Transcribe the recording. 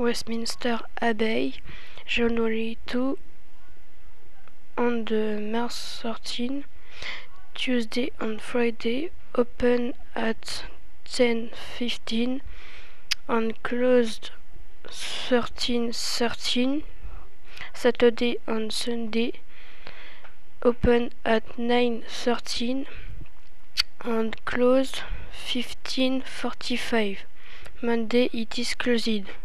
Westminster Abbey, January 2 and March 13, Tuesday and Friday, open at 10:15 and closed 13:13. Saturday and Sunday, open at 9:13 and closed 15:45. Monday it is closed.